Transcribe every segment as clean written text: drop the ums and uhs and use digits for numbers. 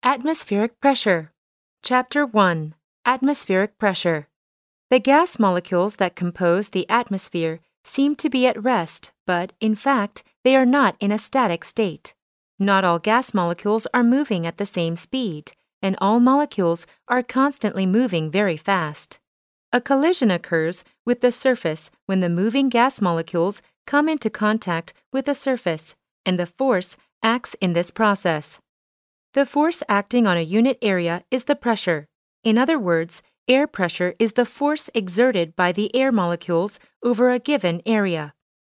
Atmospheric pressure. Chapter 1. Atmospheric pressure. The gas molecules that compose the atmosphere seem to be at rest, but, in fact, they are not in a static state. Not all gas molecules are moving at the same speed, and all molecules are constantly moving very fast. A collision occurs with the surface when the moving gas molecules come into contact with the surface, and the force acts in this process. The force acting on a unit area is the pressure. In other words, air pressure is the force exerted by the air molecules over a given area.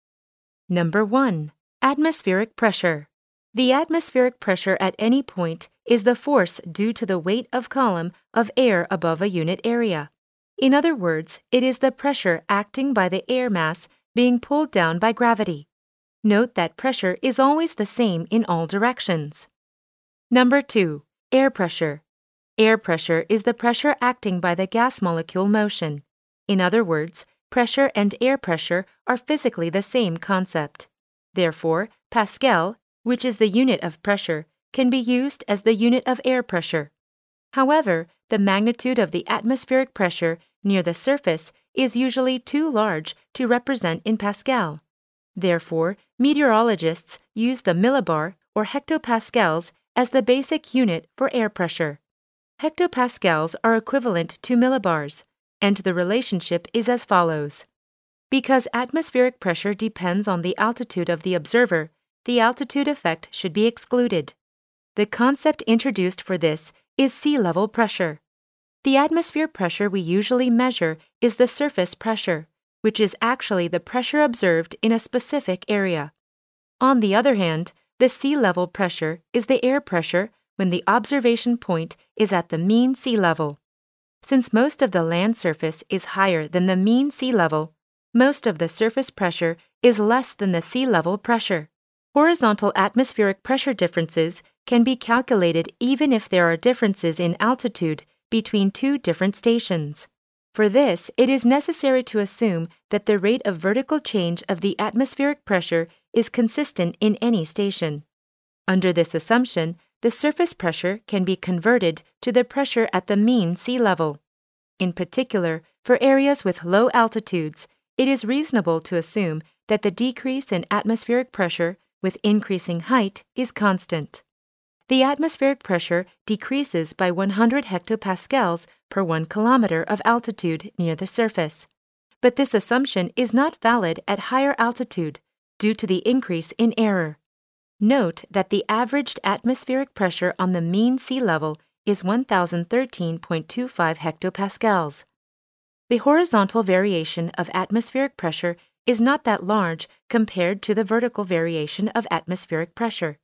Number 1. Atmospheric pressure. The atmospheric pressure at any point is the force due to the weight of column of air above a unit area. In other words, it is the pressure acting by the air mass being pulled down by gravity. Note that pressure is always the same in all directions. Number 2. Air pressure. Air pressure is the pressure acting by the gas molecule motion. In other words, pressure and air pressure are physically the same concept. Therefore, Pascal, which is the unit of pressure, can be used as the unit of air pressure. However, the magnitude of the atmospheric pressure near the surface is usually too large to represent in Pascal. Therefore, meteorologists use the millibar or hectopascals as the basic unit for air pressure. Hectopascals are equivalent to millibars, and the relationship is as follows. Because atmospheric pressure depends on the altitude of the observer, the altitude effect should be excluded. The concept introduced for this is sea level pressure. The atmosphere pressure we usually measure is the surface pressure, which is actually the pressure observed in a specific area. On the other hand, the sea level pressure is the air pressure when the observation point is at the mean sea level. Since most of the land surface is higher than the mean sea level, most of the surface pressure is less than the sea level pressure. Horizontal atmospheric pressure differences can be calculated even if there are differences in altitude between two different stations. For this, it is necessary to assume that the rate of vertical change of the atmospheric pressure is consistent in any station. Under this assumption, the surface pressure can be converted to the pressure at the mean sea level. In particular, for areas with low altitudes, it is reasonable to assume that the decrease in atmospheric pressure with increasing height is constant. The atmospheric pressure decreases by 100 hectopascals per 1 kilometer of altitude near the surface. But this assumption is not valid at higher altitude due to the increase in error. Note that the averaged atmospheric pressure on the mean sea level is 1013.25 hectopascals. The horizontal variation of atmospheric pressure is not that large compared to the vertical variation of atmospheric pressure.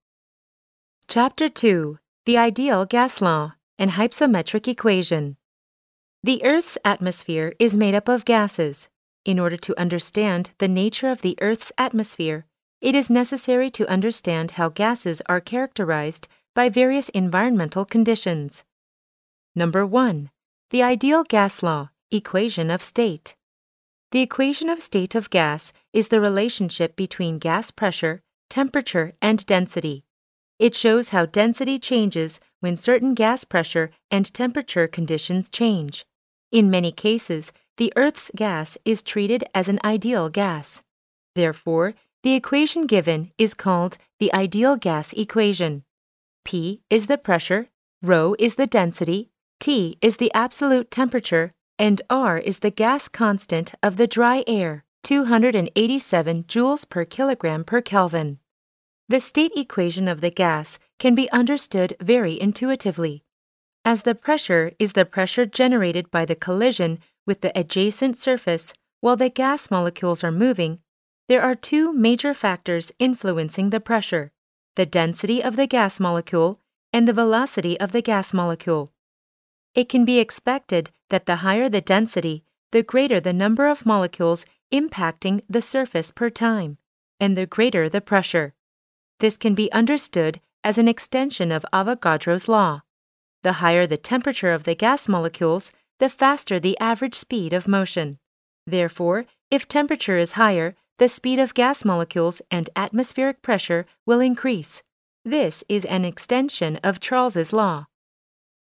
Chapter 2. The Ideal Gas Law and Hypsometric Equation. The Earth's atmosphere is made up of gases. In order to understand the nature of the Earth's atmosphere, it is necessary to understand how gases are characterized by various environmental conditions. Number 1. The Ideal Gas Law, Equation of State. The equation of state of gas is the relationship between gas pressure, temperature, and density. It shows how density changes when certain gas pressure and temperature conditions change. In many cases, the Earth's gas is treated as an ideal gas. Therefore, the equation given is called the ideal gas equation. P is the pressure, ρ is the density, T is the absolute temperature, and R is the gas constant of the dry air, 287 joules per kilogram per Kelvin. The state equation of the gas can be understood very intuitively. As the pressure is the pressure generated by the collision with the adjacent surface while the gas molecules are moving, there are two major factors influencing the pressure: the density of the gas molecule and the velocity of the gas molecule. It can be expected that the higher the density, the greater the number of molecules impacting the surface per time, and the greater the pressure. This can be understood as an extension of Avogadro's law. The higher the temperature of the gas molecules, the faster the average speed of motion. Therefore, if temperature is higher, the speed of gas molecules and atmospheric pressure will increase. This is an extension of Charles's law.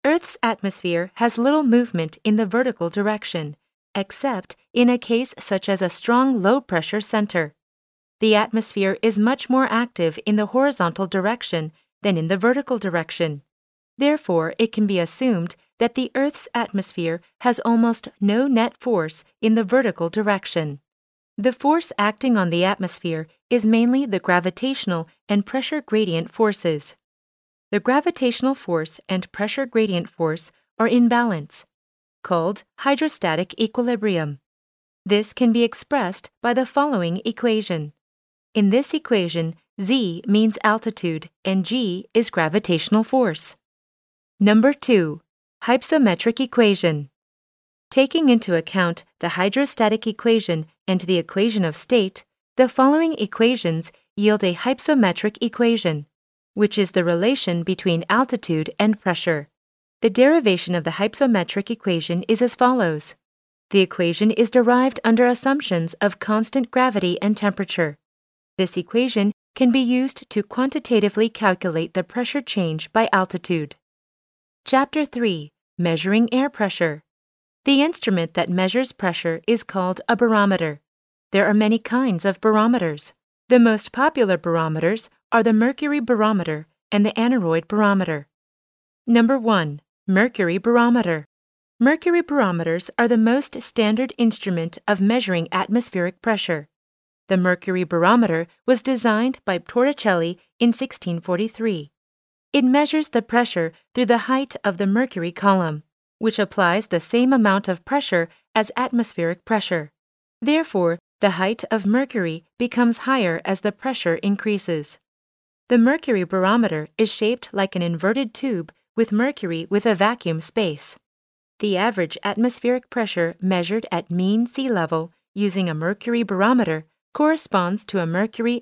Earth's atmosphere has little movement in the vertical direction, except in a case such as a strong low-pressure center. The atmosphere is much more active in the horizontal direction than in the vertical direction. Therefore, it can be assumed that the Earth's atmosphere has almost no net force in the vertical direction. The force acting on the atmosphere is mainly the gravitational and pressure gradient forces. The gravitational force and pressure gradient force are in balance, called hydrostatic equilibrium. This can be expressed by the following equation. In this equation, z means altitude and g is gravitational force. Number 2. Hypsometric equation. Taking into account the hydrostatic equation and the equation of state, the following equations yield a hypsometric equation, which is the relation between altitude and pressure. The derivation of the hypsometric equation is as follows. The equation is derived under assumptions of constant gravity and temperature. This equation can be used to quantitatively calculate the pressure change by altitude. Chapter 3. Measuring air pressure. The instrument that measures pressure is called a barometer. There are many kinds of barometers. The most popular barometers are the mercury barometer and the aneroid barometer. Number 1. Mercury barometer. Mercury barometers are the most standard instrument of measuring atmospheric pressure. The mercury barometer was designed by Torricelli in 1643. It measures the pressure through the height of the mercury column, which applies the same amount of pressure as atmospheric pressure. Therefore, the height of mercury becomes higher as the pressure increases. The mercury barometer is shaped like an inverted tube with mercury with a vacuum space. The average atmospheric pressure measured at mean sea level using a mercury barometer corresponds to a mercury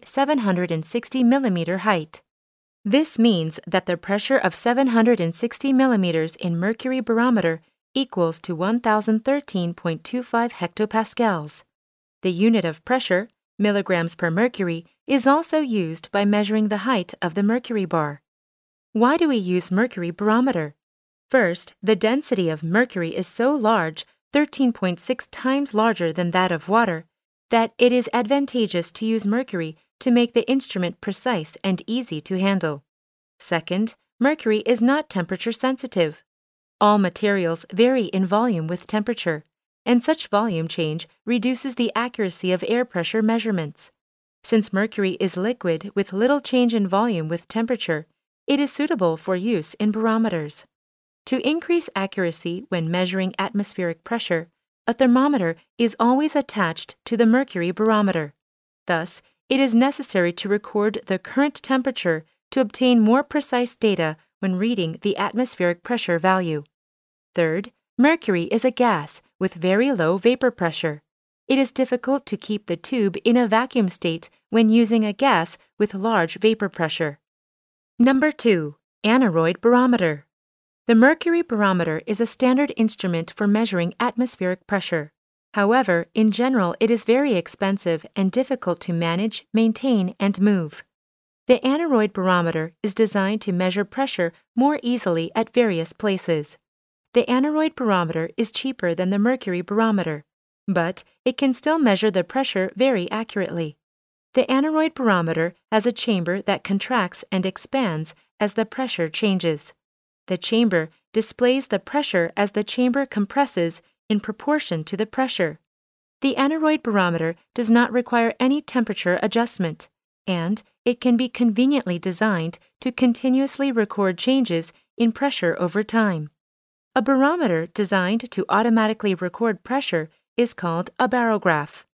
760 millimeter height. This means that the pressure of 760 millimeters in mercury barometer equals to 1013.25 hectopascals. The unit of pressure, milligrams per mercury, is also used by measuring the height of the mercury bar. Why do we use mercury barometer? First, the density of mercury is so large, 13.6 times larger than that of water, that it is advantageous to use mercury to make the instrument precise and easy to handle. Second, mercury is not temperature sensitive. All materials vary in volume with temperature, and such volume change reduces the accuracy of air pressure measurements. Since mercury is liquid with little change in volume with temperature, it is suitable for use in barometers. To increase accuracy when measuring atmospheric pressure, a thermometer is always attached to the mercury barometer. Thus, it is necessary to record the current temperature to obtain more precise data when reading the atmospheric pressure value. Third, mercury is a gas with very low vapor pressure. It is difficult to keep the tube in a vacuum state when using a gas with large vapor pressure. Number 2. Aneroid barometer. The mercury barometer is a standard instrument for measuring atmospheric pressure. However, in general, it is very expensive and difficult to manage, maintain, and move. The aneroid barometer is designed to measure pressure more easily at various places. The aneroid barometer is cheaper than the mercury barometer, but it can still measure the pressure very accurately. The aneroid barometer has a chamber that contracts and expands as the pressure changes. The chamber displays the pressure as the chamber compresses in proportion to the pressure. The aneroid barometer does not require any temperature adjustment, and it can be conveniently designed to continuously record changes in pressure over time. A barometer designed to automatically record pressure is called a barograph.